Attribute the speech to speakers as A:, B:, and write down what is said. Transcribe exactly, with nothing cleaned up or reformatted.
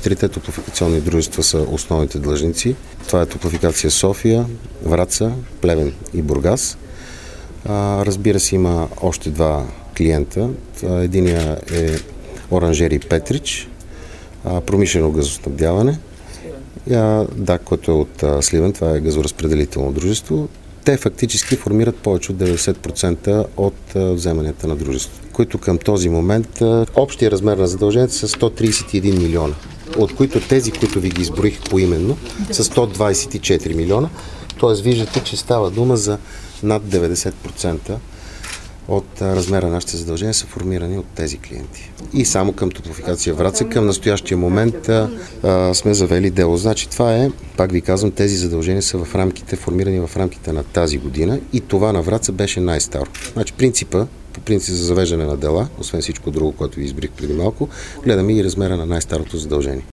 A: четирите топлофикационни дружества са основните длъжници. Това е Топлофикация София, Враца, Плевен и Бургас. А, разбира се, има още два клиента. Единия е Оранжери Петрич, а, промишлено газоснабдяване. А, да, което е от а, Сливен, това е газоразпределително дружество. Те фактически формират повече от деветдесет процента от а, вземанията на дружеството, които към този момент а, общия размер на задълженията са сто тридесет и един милиона, от които тези, които ви ги изброих поименно, са сто двадесет и четири милиона. Тоест виждате, че става дума за над деветдесет процента от а, размера на нашите задължения са формирани от тези клиенти. И само към Топлофикация Враца към настоящия момент а, а, сме завели дело. Значи това е, пак ви казвам, тези задължения са в рамките, формирани в рамките на тази година и това на Враца беше най-старо. Значи принципа, по принцип за завеждане на дела, освен всичко друго, което ви избрих преди малко, гледаме и размера на най-старото задължение.